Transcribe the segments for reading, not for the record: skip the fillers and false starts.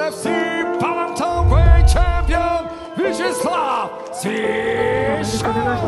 NFC Палантовый чемпион Вячеслав Свищ.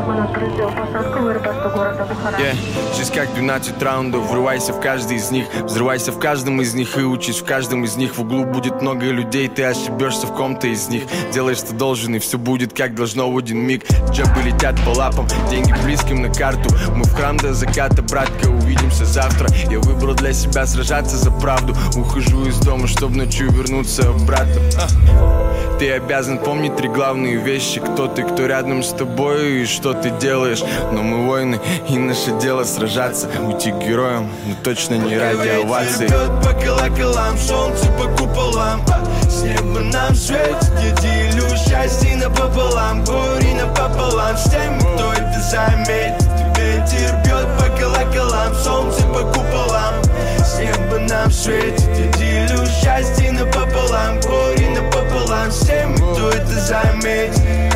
Жизнь как 12 раундов, врывайся в каждый из них, взрывайся в каждом из них и учись в каждом из них. В углу будет много людей, ты ошибешься в ком-то из них. Делай, что должен, и все будет как должно в один миг. Джобы летят по лапам, деньги близким на карту. Мы в храм до заката, братка, увидимся завтра. Я выбрал для себя сражаться за правду. Ухожу из дома, чтобы ночью вернуться обратно. Ты обязан помнить 3 главные вещи: кто ты, кто рядом с тобой и что ты делаешь. Но мы воины, и наше дело сражаться. Уйти героем, но точно не ради оваций. Бьет по колоколам, солнце по куполам. С неба нам светит, я делю счастье напополам, горе напополам. С теми, кто это заметит. Ветер бьет по колоколам, солнце по куполам. С неба нам светит, я делю счастье напополам, горе напополам. С теми, кто это заметит.